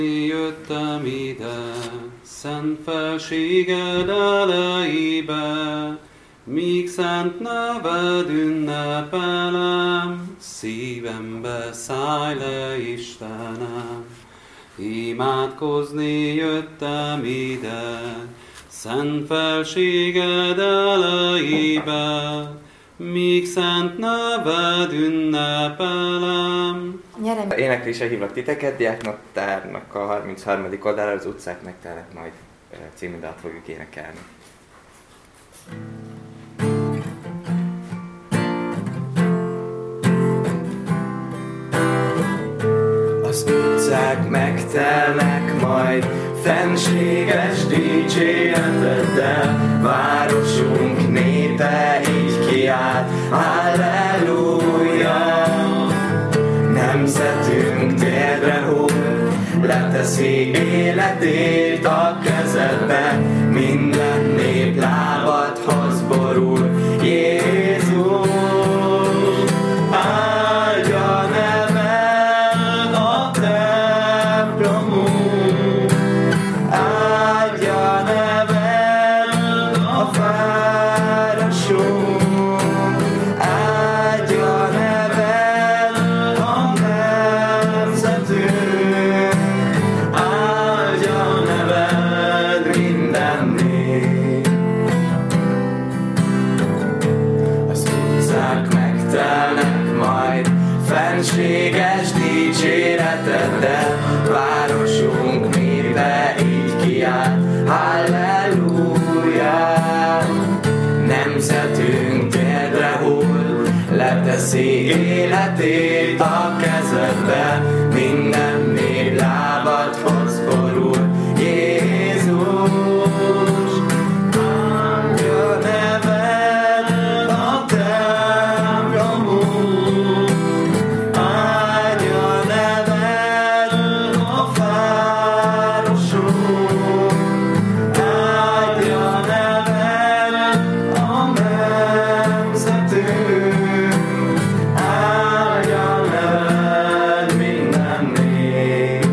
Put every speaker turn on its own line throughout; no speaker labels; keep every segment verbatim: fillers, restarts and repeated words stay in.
Jöttem ide, szent felséged elejébe, míg szent neved ünnepelem, szívembe szállj le, Istenem. Imádkozni jöttem ide, szent felséged elejébe, míg szent neved ünnepelem.
Éneklésre hívlak titeket, Diáknaptárnak a harmincharmadik oldalára, az utcák megtelnek majd című dalt fogjuk énekelni. Az utcák megtelnek majd fenséges dicséreteddel, városunk népe így kiáll, halleluja! Nemzetünk térdre hull, leteszi életét a kezedbe, minden nép lábadhoz borul. Jézus, áldja neved a templomunk, áldja neved a városunk, áldja neved a nemzetünk, áldja neved minden nép. Az utcák megtelnek majd fenséges dicséreteddel, városunk népe így kiáll, halleluja! Nemzetünk térdre hull, leteszi életét a kezedbe, minden nép lábadhoz borul. Jézus, áldja neved a templomunk, áldja neved a városunk, áldja neved a nemzetünk, áldja neved minden nép.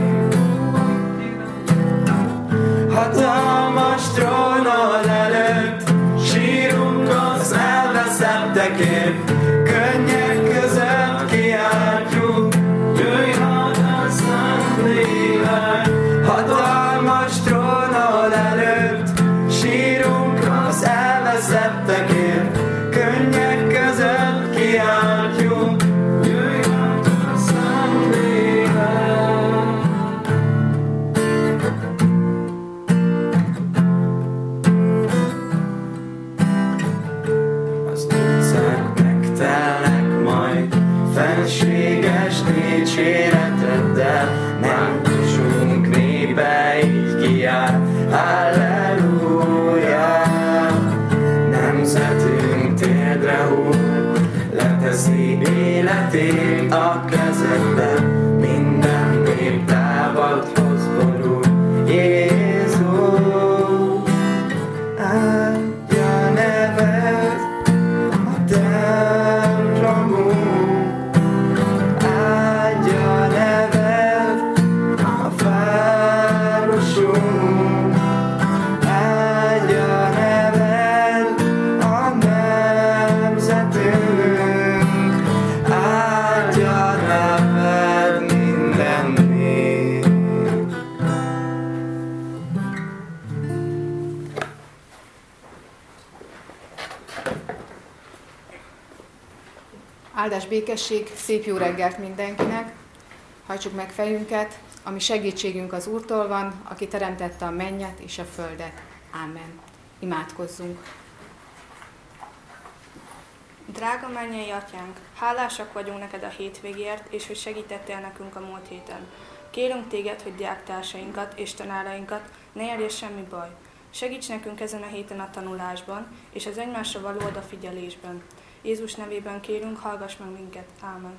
Hatalmas trónod előtt sírunk az elveszettekért, könnyek között kiáltjuk, jöjj hadd Szent Lélek. Hatalmas trónod előtt sírunk az elveszettekért, könnyek között kiáltjuk, jöjj hadd Szent Lélek. Az utcák megtelnek majd fenséges dicséreteddel, nem tusunk népe így kiáll, halleluja! Nemzetünk térdre hull, leteszi életét a kezedbe, minden nép lábadhoz borul. Jézus, áldja neved a templomunk, áldja neved a városunk, áldja neved a nemzetünk, áldja neved minden nép.
Áldás, békesség, szép jó reggelt mindenkinek! Hajtsuk meg fejünket, ami segítségünk az Úrtól van, aki teremtette a mennyet és a földet. Ámen. Imádkozzunk!
Drága mennyei atyánk, hálásak vagyunk neked a hétvégért, és hogy segítettél nekünk a múlt héten. Kérünk téged, hogy diáktársainkat és tanárainkat ne érje semmi baj. Segíts nekünk ezen a héten a tanulásban, és az egymásra való odafigyelésben. Jézus nevében kérünk, hallgass meg minket. Ámen.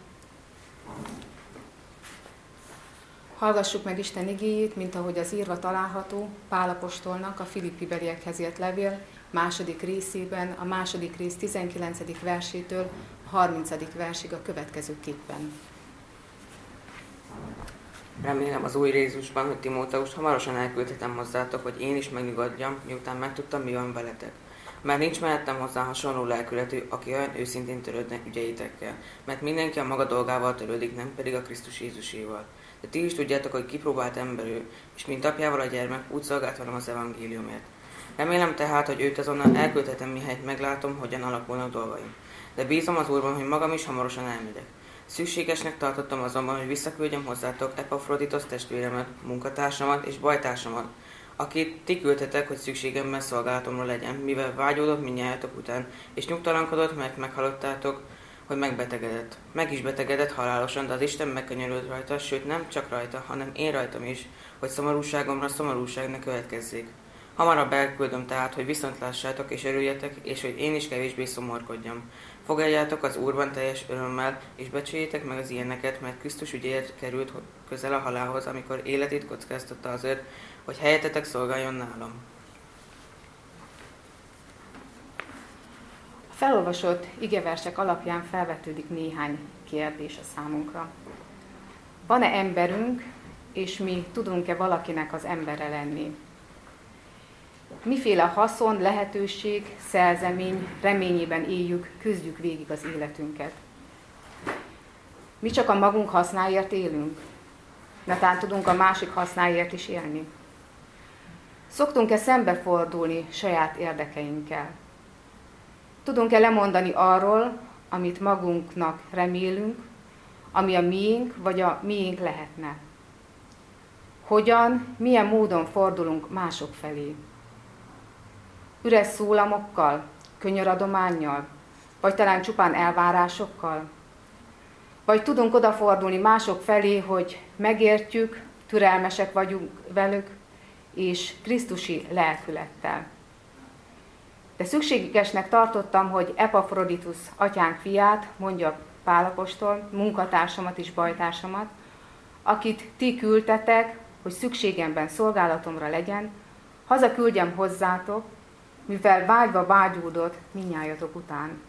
Hallgassuk meg Isten igéjét, mint ahogy az írva található Pál apostolnak a Filippi-beliekhez írt levél második részében, a második rész tizenkilencedik versétől a harmincadik versig a következőképpen.
Remélem az új Jézusban, hogy Timóteust hamarosan elküldhetem hozzátok, hogy én is megnyugodjam, miután megtudtam, mi van veletek. Mert nincs mellettem hozzá hasonló lelkületű, aki olyan őszintén törődne ügyeitekkel, mert mindenki a maga dolgával törődik, nem pedig a Krisztus Jézuséval. De ti is tudjátok, hogy kipróbált ember ő, és mint apjával a gyermek, úgy szolgált velem az evangéliumért. Remélem tehát, hogy őt azonnal elküldhetem, mihelyt meglátom, hogyan alakulnak dolgaim. De bízom az Úrban, hogy magam is hamarosan elmegyek. Szükségesnek tartottam azonban, hogy visszaküldjem hozzátok Epafroditos testvéremet, munkatársamat és bajtársamat, akit ti küldtetek, hogy szükségemben szolgálatomra legyen, mivel vágyódott mindnyájatok után, és nyugtalankodott, mert meghallottátok, hogy megbetegedett. Meg is betegedett halálosan, de az Isten megkönyörült rajta, sőt nem csak rajta, hanem én rajtam is, hogy szomorúságomra szomorúság ne következzék. Hamarabb elküldöm tehát, hogy viszont lássátok és örüljetek, és hogy én is kevésbé szomorkodjam. Fogadjátok az Úrban teljes örömmel, és becsüljétek meg az ilyeneket, mert Krisztus ügyéért került közel a halálhoz, amikor életét kockáztatta azért, hogy helyetetek szolgáljon nálam.
A felolvasott igeversek alapján felvetődik néhány kérdés a számunkra. Van-e emberünk, és mi tudunk-e valakinek az embere lenni? Miféle haszon, lehetőség, szerzemény reményében éljük, küzdjük végig az életünket? Mi csak a magunk hasznáért élünk? Netán tudunk a másik hasznáért is élni? Szoktunk-e szembefordulni saját érdekeinkkel? Tudunk-e lemondani arról, amit magunknak remélünk, ami a miénk vagy a miénk lehetne? Hogyan, milyen módon fordulunk mások felé? Üres szólamokkal, könyöradománnyal, vagy talán csupán elvárásokkal? Vagy tudunk odafordulni mások felé, hogy megértjük, türelmesek vagyunk velük, és krisztusi lelkülettel. De szükségesnek tartottam, hogy Epafroditus atyánk fiát, mondja Pál apostol, munkatársamat és bajtársamat, akit ti küldtetek, hogy szükségemben szolgálatomra legyen, hazaküldjem hozzátok, mivel vágyva vágyódott mindnyájatok után.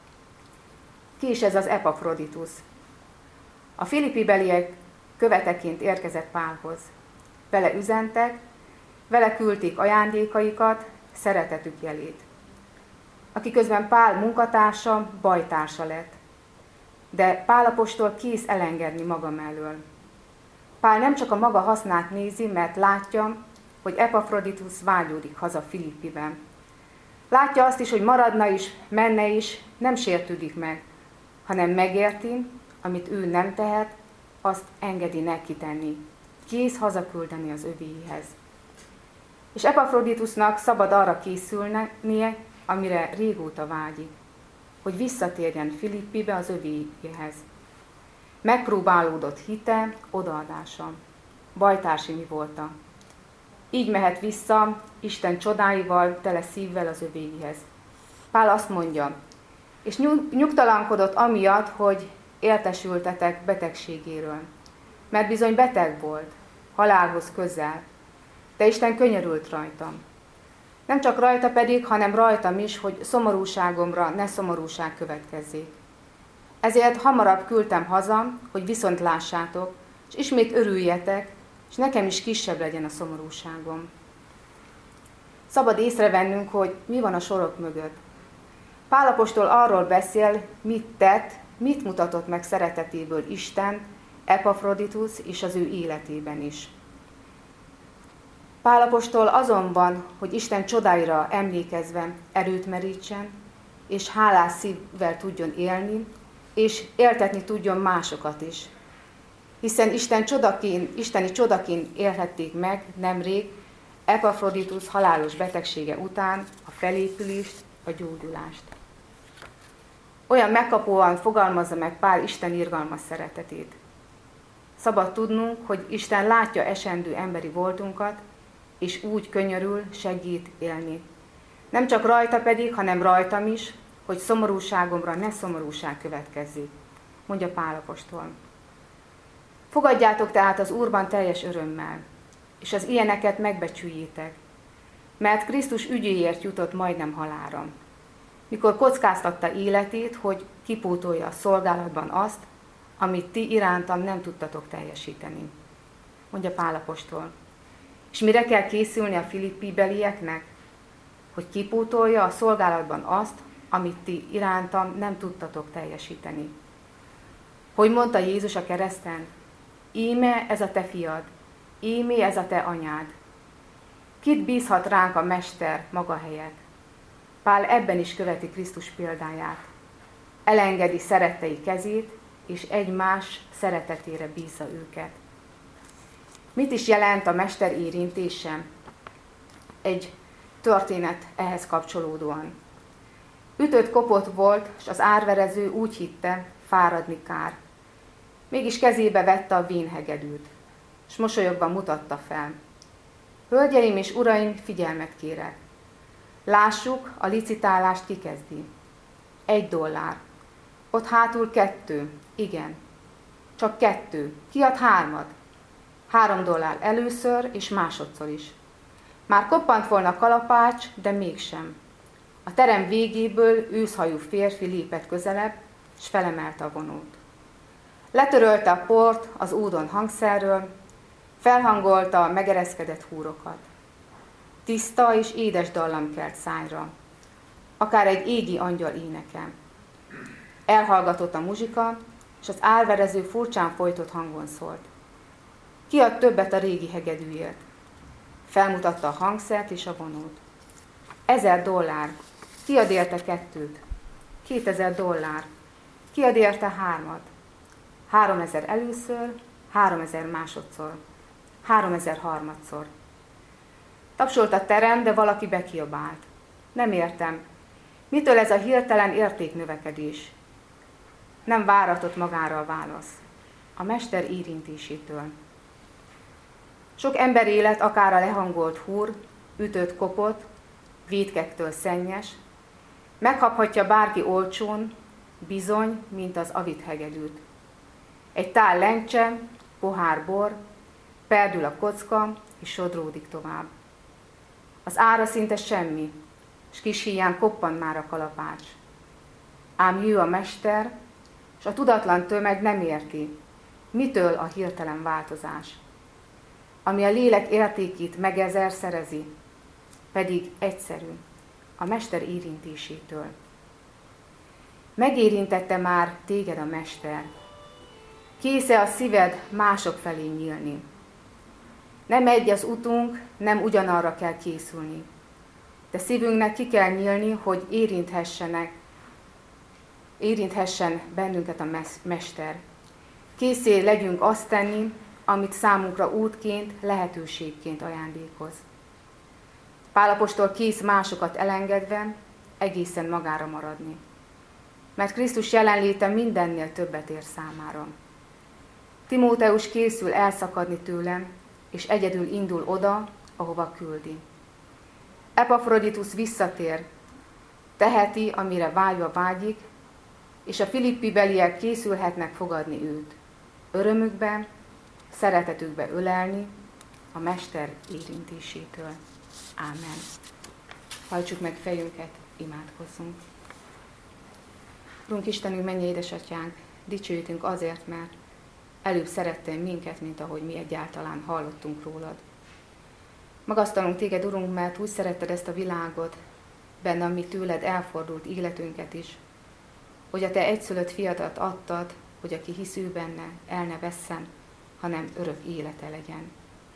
Ki is ez az Epafroditus? A Filippi beliek követeként érkezett Pálhoz. Vele üzentek, vele küldték ajándékaikat, szeretetük jelét. Aki közben Pál munkatársa, bajtársa lett. De Pál apostol kész elengedni maga mellől. Pál nem csak a maga hasznát nézi, mert látja, hogy Epafroditus vágyódik haza Filippiben. Látja azt is, hogy maradna is, menne is, nem sértődik meg, hanem megérti, amit ő nem tehet, azt engedi neki tenni. Kész hazaküldeni az övéihez. És Epafroditusnak szabad arra készülnie, amire régóta vágyik, hogy visszatérjen Filippibe az övéihez. Megpróbálódott hite, odaadása, bajtársi mi volta. Így mehet vissza Isten csodáival, tele szívvel az övéihez. Pál azt mondja, és nyugtalankodott amiatt, hogy értesültetek betegségéről. Mert bizony beteg volt, halálhoz közel, de Isten könyörült rajtam. Nem csak rajta pedig, hanem rajtam is, hogy szomorúságomra ne szomorúság következzék. Ezért hamarabb küldtem haza, hogy viszont lássátok, és ismét örüljetek, és nekem is kisebb legyen a szomorúságom. Szabad észrevennünk, hogy mi van a sorok mögött. Pál apostol arról beszél, mit tett, mit mutatott meg szeretetéből Isten, Epafroditus és az ő életében is. Pál apostol azonban, hogy Isten csodáira emlékezve erőt merítsen, és hálás szívvel tudjon élni, és éltetni tudjon másokat is. Hiszen Isten csodaként, isteni csodaként élhették meg nemrég Epafroditus halálos betegsége után a felépülést, a gyógyulást. Olyan megkapóan fogalmazza meg Pál Isten irgalmas szeretetét. Szabad tudnunk, hogy Isten látja esendő emberi voltunkat, és úgy könyörül, segít élni. Nem csak rajta pedig, hanem rajtam is, hogy szomorúságomra ne szomorúság következzék, mondja Pál apostol. Fogadjátok tehát az Úrban teljes örömmel, és az ilyeneket megbecsüljétek, mert Krisztus ügyéért jutott majdnem halálra, mikor kockáztatta életét, hogy kipótolja a szolgálatban azt, amit ti irántam nem tudtatok teljesíteni. mondja Pál apostol. És mire kell készülni a filippi belieknek? Hogy kipótolja a szolgálatban azt, amit ti irántam nem tudtatok teljesíteni. Hogy mondta Jézus a kereszten? Íme ez a te fiad, ímé ez a te anyád. Kit bízhat ránk a Mester maga helyett? Pál ebben is követi Krisztus példáját. Elengedi szerettei kezét, és egymás szeretetére bízza őket. Mit is jelent a Mester érintése? Egy történet ehhez kapcsolódóan. Ütött kopott volt, és az árverező úgy hitte, fáradni kár. Mégis kezébe vette a vénhegedűt, és mosolyogva mutatta fel. Hölgyeim és uraim, figyelmet kérek. Lássuk, a licitálást kikezdi. Egy dollár. Ott hátul kettő. Igen. Csak kettő. Ki ad hármat? Három dollár először és másodszor is. Már koppant volna kalapács, de mégsem. A terem végéből őszhajú férfi lépett közelebb, és felemelte a vonót. Letörölte a port az údon hangszerről, felhangolta a megereszkedett húrokat. Tiszta és édes dallam kelt szájra, akár egy égi angyal éneke. Elhallgatott a muzsika, és az árverező furcsán folytott hangon szólt. Ki ad többet a régi hegedűért? Felmutatta a hangszert és a vonót. Ezer dollár. Ki ad érte kettőt? Kétezer dollár. Ki ad érte hármat? Háromezer először, háromezer másodszor, háromezer harmadszor. Tapsolt a terem, de valaki bekiabált. Nem értem. Mitől ez a hirtelen értéknövekedés? Nem váratott magára a válasz. A Mester érintésétől. Sok ember élet, akár a lehangolt húr, ütött kopott, vétkektől szennyes, megkaphatja bárki olcsón, bizony, mint az avit hegedűt. Egy tál lencse, pohár bor, perdül a kocka, és sodródik tovább. Az ára szinte semmi, s kis híján koppan már a kalapács. Ám jő a Mester, s a tudatlan tömeg nem érti, mitől a hirtelen változás. Ami a lélek értékét megezerszerezi, pedig egyszerű, a Mester érintésétől. Megérintette már téged a Mester. Kész-e a szíved mások felé nyílni? Nem egy az utunk, nem ugyanarra kell készülni. De szívünknek ki kell nyílni, hogy érinthessenek, érinthessen bennünket a Mester. Készé legyünk azt tenni, amit számunkra útként, lehetőségként ajándékoz. Pál apostol kész másokat elengedve, egészen magára maradni. Mert Krisztus jelenléte mindennél többet ér számára. Timóteus készül elszakadni tőlem, és egyedül indul oda, ahova küldi. Epafroditus visszatér, teheti, amire vágyva vágyik, és a filippi beliek készülhetnek fogadni őt. Örömükben, szeretetükbe ölelni, a Mester érintésétől. Ámen. Hajtsuk meg fejünket, imádkozzunk. Urunk Istenünk, mennyei édesatyánk, dicsőítünk azért, mert előbb szerettél minket, mint ahogy mi egyáltalán hallottunk rólad. Magasztalunk téged, Urunk, mert úgy szeretted ezt a világot, benne, ami tőled elfordult életünket is, hogy a te egyszülött fiadat adtad, hogy aki hisz ő benne, el ne vesszen, hanem örök élete legyen.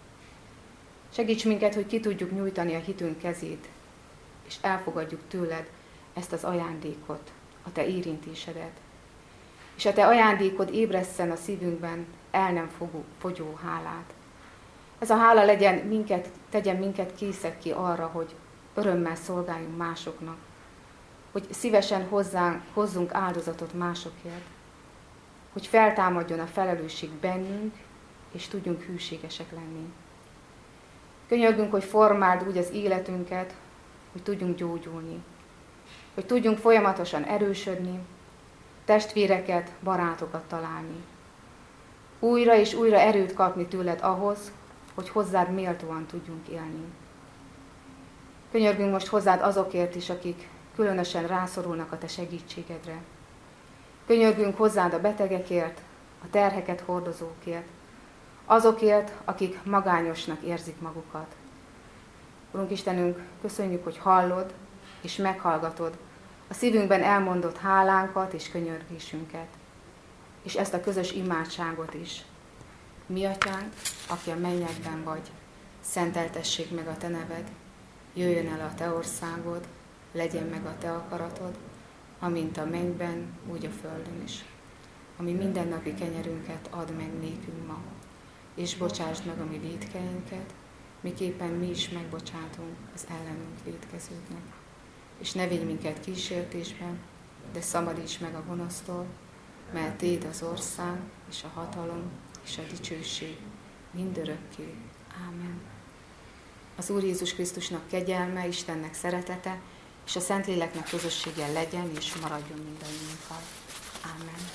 Segíts minket, hogy ki tudjuk nyújtani a hitünk kezét, és elfogadjuk tőled ezt az ajándékot, a te érintésedet. És a te ajándékod ébresszen a szívünkben el nem fogó, fogyó hálát. Ez a hála legyen minket, tegyen minket készek ki arra, hogy örömmel szolgáljunk másoknak, hogy szívesen hozzánk, hozzunk áldozatot másokért, hogy feltámadjon a felelősség bennünk, és tudjunk hűségesek lenni. Könyörgünk, hogy formáld úgy az életünket, hogy tudjunk gyógyulni, hogy tudjunk folyamatosan erősödni, testvéreket, barátokat találni. Újra és újra erőt kapni tőled ahhoz, hogy hozzád méltóan tudjunk élni. Könyörgünk most hozzád azokért is, akik különösen rászorulnak a te segítségedre. Könyörgünk hozzád a betegekért, a terheket hordozókért, azokért, akik magányosnak érzik magukat. Urunk Istenünk, köszönjük, hogy hallod és meghallgatod a szívünkben elmondott hálánkat és könyörgésünket, és ezt a közös imádságot is. Mi atyánk, aki a mennyekben vagy, szenteltessék meg a te neved, jöjjön el a te országod, legyen meg a te akaratod, amint a mennyben, úgy a földön is. Ami mindennapi kenyerünket add meg nékünk ma, és bocsásd meg a mi vétkeinket, miképpen mi is megbocsátunk az ellenünk vétkezőknek. És ne vigy minket kísértésben, de szabadíts meg a gonosztól, mert Téd az ország, és a hatalom, és a dicsőség mindörökké. Ámen. Az Úr Jézus Krisztusnak kegyelme, Istennek szeretete, és a Szentléleknek közössége legyen, és maradjon mindannyiunkkal. Ámen.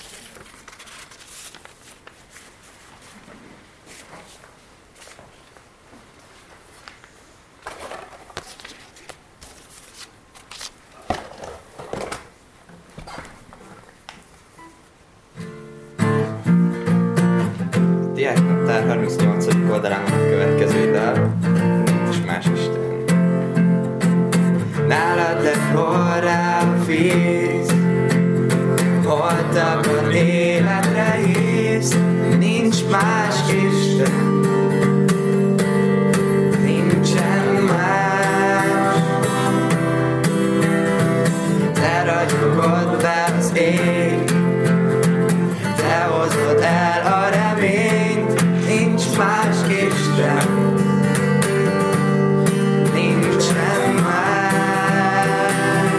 Diáknaptár harmincnyolcadik oldalán van a következő dal, nincs más Isten. Nálad lett forrá a víz, holtakon életre hívsz, nincs más Isten, nincsen más. Te ragyogod be az ég, te hozod el a reményt, nincs más Isten, nincsen más.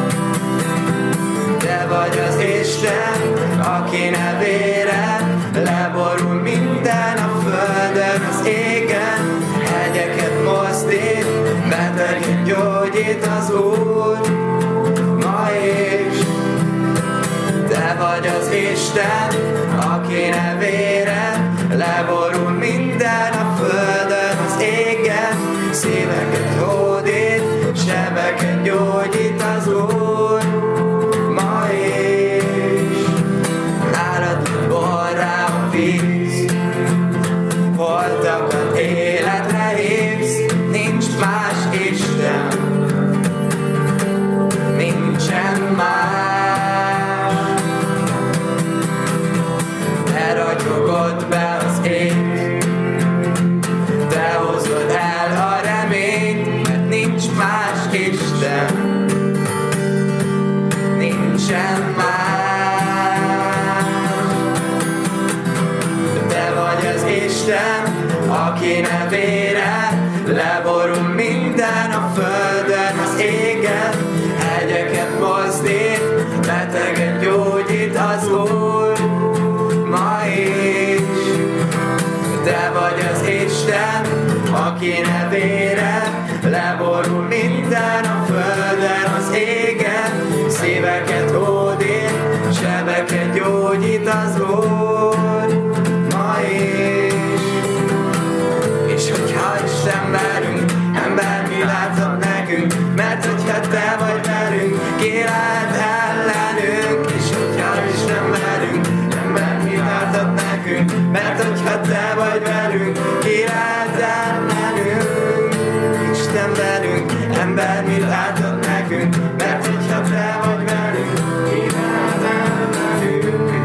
Te vagy az Isten, aki nevére leborul minden a földön, az égen, hegyeket mozdít, beteget gyógyít az Úr, ma is. Te vagy az Isten, aki nevére leborul minden a földön, az égen, szíveket hódít, sebeket gyógyít az Úr, ma is. Nálad borrá a víz, holtakat életre hívsz, nincs más Isten, nincsen más. Te ragyogod be az ég, te hozod el a reményt, mert nincs más Isten, nincsen más. Te vagy az Isten, aki nevére leborul minden a földön, az égen, hegyeket mozdít, beteget gyógyít az Úr, ma is. Te vagy az Isten, aki nevére leborul minden a földön, az égen, szíveket hódít, sebeket gyógyít az Úr, ma is. És hogyha Isten velünk, ember mi láthat nekünk, mert hogyha te vagy velünk, ki lehet ellenünk. És hogyha Isten velünk, ember mi láthat nekünk, mert hogyha te vagy velünk, ki lehet ellenünk. Isten velünk, ember mi láthat nekünk, mert hogyha te vagy velünk, ki lehet ellenünk.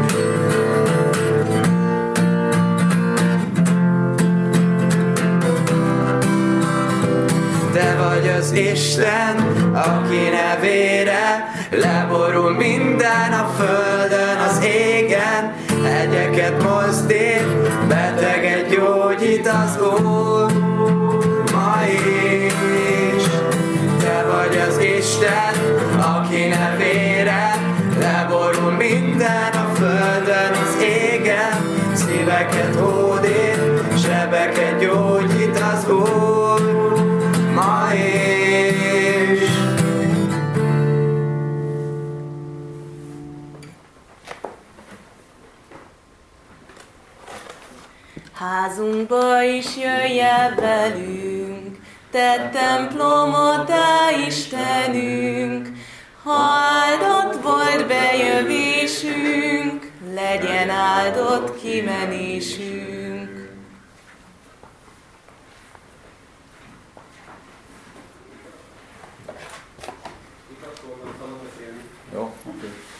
Te vagy az Isten, aki nevére leborul minden a földön, az égen, hegyeket mozdít, beteget gyógyít az Úr, ma is. Te vagy az Isten, aki nevére leborul minden a földön, az égen, szíveket hódít, sebeket gyógyít az Úr, ma is.
Házunkba is jöjj el velünk, te templomod, te Istenünk, ha áldott volt bejövésünk, legyen áldott kimenésünk.
Jó, oké.